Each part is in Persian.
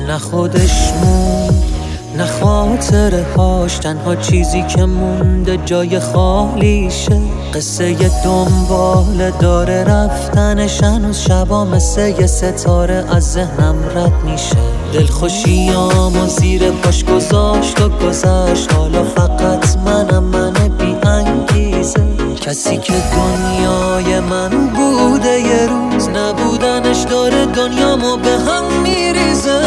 نه خودش موند نه خاطره هاش، تنها چیزی که مونده جای خالیشه. قصه دنباله داره رفتنش، هنوز شبا مثل یه ستاره از ذهنم رد میشه. دلخوشیامو زیر پاش گذاشت و گذشت، حالا فقط من بی انگیزه. کسی که دنیای من بوده یه روز، نبودنش داره دنیامو به هم میریزه.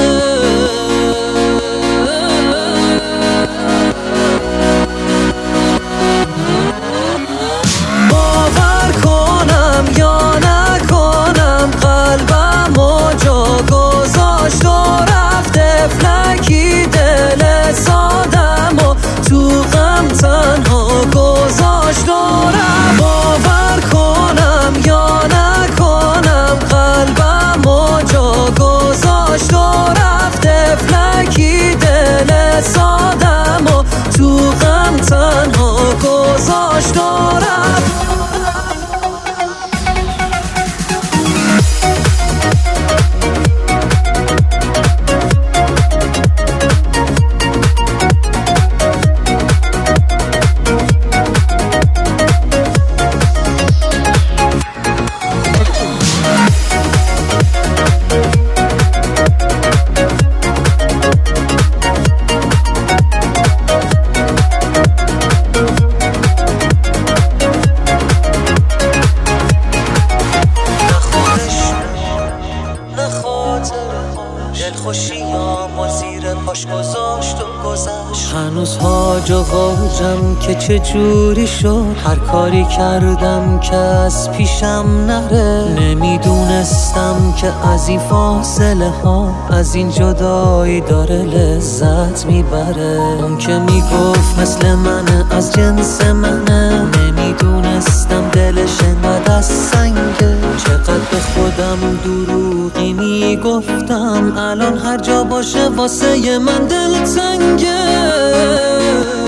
باور کنم یا نکنم، قلبمو جا گذاشت و رفت فلکی دل سادمو تو غم تنها گذاشت و رفت. باور کنم یا نکنم، قلبمو جا گذاشت و رفت فلکی دل سادمو تو غم تنها گذاشت و رفت. دلخوشیامو زیر پاش گذاشت و گذشت. هنوز هاج و واجم که چه جوری شد، هر کاری کردم که از پیشم نره. نمیدونستم که از این فاصله ها، از این جدایی داره لذت میبره. اون که میگفت مثل منه، از جنس منه، نمیدونستم دلش انقدر از سنگه. چقدر به خودم دروغی میگفتم، الان هر جا باشه واسه من دل تنگه.